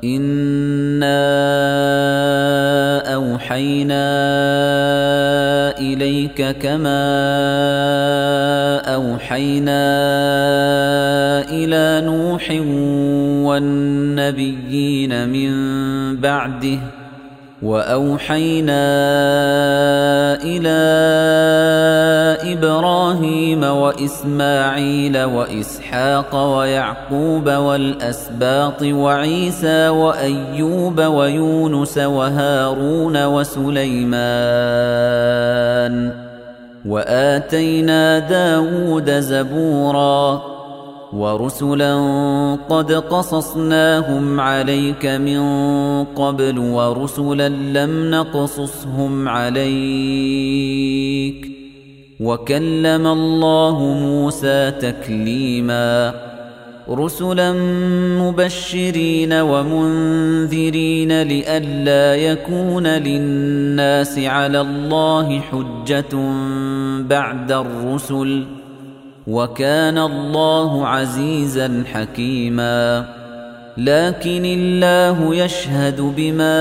إِنَّا أَوْحَيْنَا إِلَيْكَ كَمَا أَوْحَيْنَا إِلَى نُوحٍ وَالنَّبِيِّينَ مِن بَعْدِهِ وَأَوْحَيْنَا إِلَى إِبْرَاهِيمَ وَإِسْمَاعِيلَ وَإِسْحَاقَ وَيَعْقُوبَ وَالْأَسْبَاطِ وَعِيسَى وَأَيُّوبَ وَيُونُسَ وَهَارُونَ وَسُلَيْمَانَ وَآتَيْنَا دَاوُودَ زَبُورًا وَرُسُلًا قَدْ قَصَصْنَاهُمْ عَلَيْكَ مِن قَبْلُ وَرُسُلًا لَّمْ نَقْصُصْهُمْ عَلَيْكَ وَكَلَّمَ اللَّهُ مُوسَىٰ تَكْلِيمًا رُسُلًا مُبَشِّرِينَ وَمُنذِرِينَ لِئَلَّا يَكُونَ لِلنَّاسِ عَلَى اللَّهِ حُجَّةٌ بَعْدَ الرُّسُلِ وَكَانَ اللَّهُ عَزِيزًا حَكِيمًا لَكِنِ اللَّهُ يَشْهَدُ بِمَا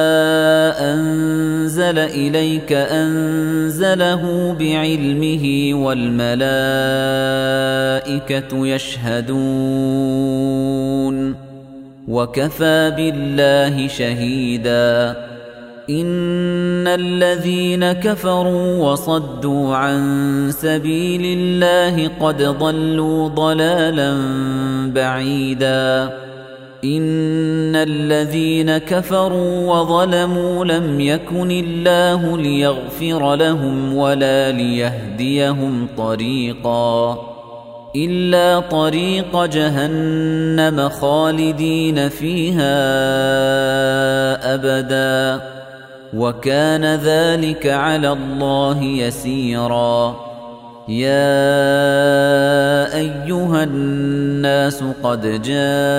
أَنزَلَ إِلَيْكَ أَنزَلَهُ بِعِلْمِهِ وَالْمَلَائِكَةُ يَشْهَدُونَ وَكَفَى بِاللَّهِ شَهِيدًا إِنَّ الَّذِينَ كَفَرُوا وَصَدُّوا عَن سَبِيلِ اللَّهِ قَدْ ضَلُّوا ضَلَالًا بَعِيدًا إِنَّ الَّذِينَ كَفَرُوا وَظَلَمُوا لَمْ يَكُنِ اللَّهُ لِيَغْفِرَ لَهُمْ وَلَا لِيَهْدِيَهُمْ طَرِيقًا إِلَّا طَرِيقَ جَهَنَّمَ خَالِدِينَ فِيهَا أَبَدًا وَكَانَ ذَلِكَ عَلَى اللَّهِ يَسِيرًا يَا أَيُّهَا النَّاسُ قَدْ جَاءَكُمُ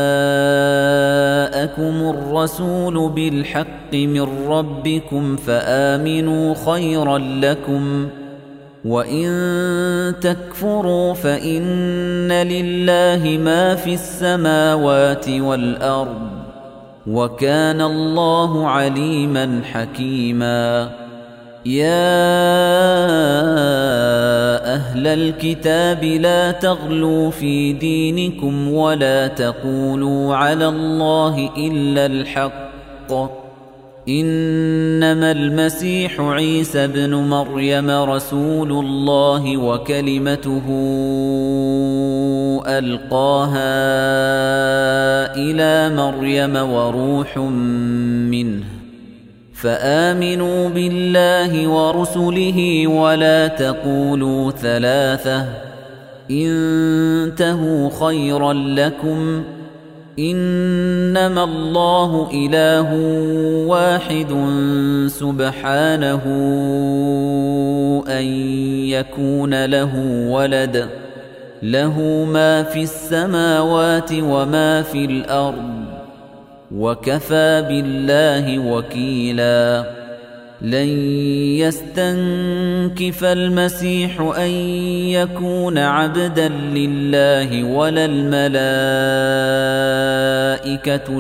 الرَّسُولُ بِالْحَقِّ مِنْ رَبِّكُمْ فَآمِنُوا خَيْرًا لَكُمْ وَإِن تَكْفُرُوا فَإِنَّ لِلَّهِ مَا فِي السَّمَاوَاتِ وَالْأَرْضِ وَكَانَ اللَّهُ عَلِيمًا حَكِيمًا يَا أَهْلَ الْكِتَابِ لَا تَغْلُوا فِي دِينِكُمْ وَلَا تَقُولُوا عَلَى اللَّهِ إِلَّا الْحَقَّ إِنَّمَا الْمَسِيحُ عِيسَى ابْنُ مَرْيَمَ رَسُولُ اللَّهِ وَكَلِمَتُهُ أَلْقَاهَا إِلَى مَرْيَمَ وَرُوحٌ مِّنْهُ فَآمِنُوا بِاللَّهِ وَرُسُلِهِ وَلَا تَقُولُوا ثَلَاثَةٌ انتهوا خَيْرًا لَّكُمْ إِنَّمَا اللَّهُ إِلَٰهٌ وَاحِدٌ سُبْحَانَهُ أَن يَكُونَ لَهُ وَلَدٌ لَّهُ مَا فِي السَّمَاوَاتِ وَمَا فِي الْأَرْضِ وَكَفَى بِاللَّهِ وَكِيلًا لَن يَسْتَنكِفَ الْمَسِيحُ أَن يَكُونَ عَبْدًا لِّلَّهِ وَلَا الْمَلَائِكَةُ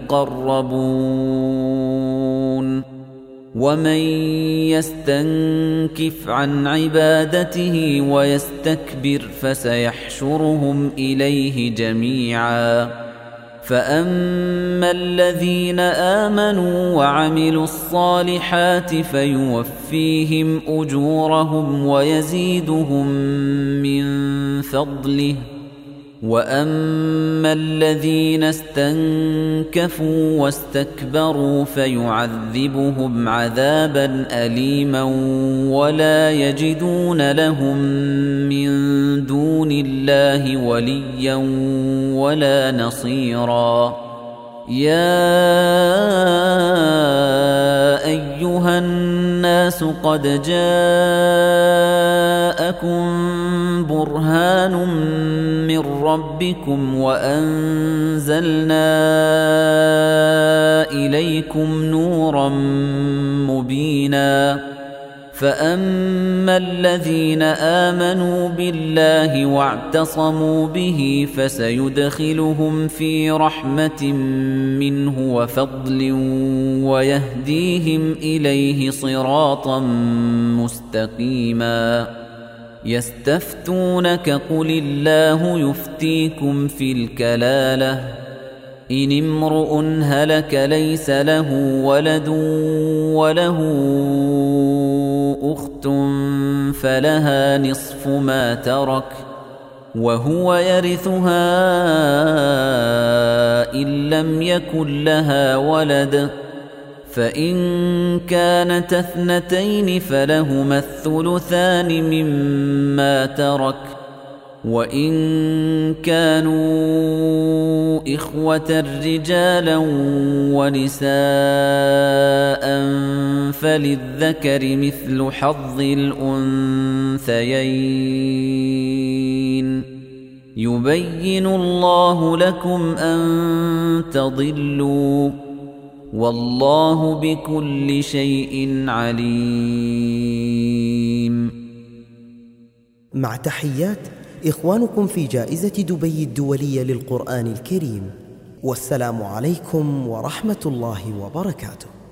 الْمُقَرَّبُونَ وَمَن يَسْتَنكِفْ عَن عِبَادَتِهِ وَيَسْتَكْبِرْ فَسَيَحْشُرُهُمْ إِلَيْهِ جَمِيعًا فَأَمَّا الَّذِينَ آمَنُوا وَعَمِلُوا الصَّالِحَاتِ فَيُوَفِّيهِمْ أُجُورَهُمْ وَيَزِيدُهُم مِّن فَضْلِهِ وَأَمَّا الَّذِينَ اسْتَنكَفُوا وَاسْتَكْبَرُوا فَيُعَذِّبُهُمْ عَذَابًا أَلِيمًا وَلَا يَجِدُونَ لَهُم مِّن دُونِ اللَّهِ وَلِيًّا وَلَا نَصِيرًا يَا أَيُّهَا النَّاسُ قَدْ جَاءَكُم بُرْهَانٌ مِّن رَّبِّكُمْ وَأَنزَلْنَا إِلَيْكُمْ نُورًا مُّبِينًا فأما الذين آمنوا بالله واعتصموا به فسيدخلهم في رحمة منه وفضل ويهديهم إليه صراطا مستقيما يستفتونك قل الله يفتيكم في الكلالة إن امرؤ هلك ليس له ولد وله أخت فلها نصف ما ترك وهو يرثها إن لم يكن لها ولد فإن كانت اثنتين فلهما الثلثان مما ترك وإن كانوا إخوة رجالا ونساء فللذكر مثل حظ الأنثيين يبين الله لكم أن تضلوا والله بكل شيء عليم. مع تحيات إخوانكم في جائزة دبي الدولية للقرآن الكريم، والسلام عليكم ورحمة الله وبركاته.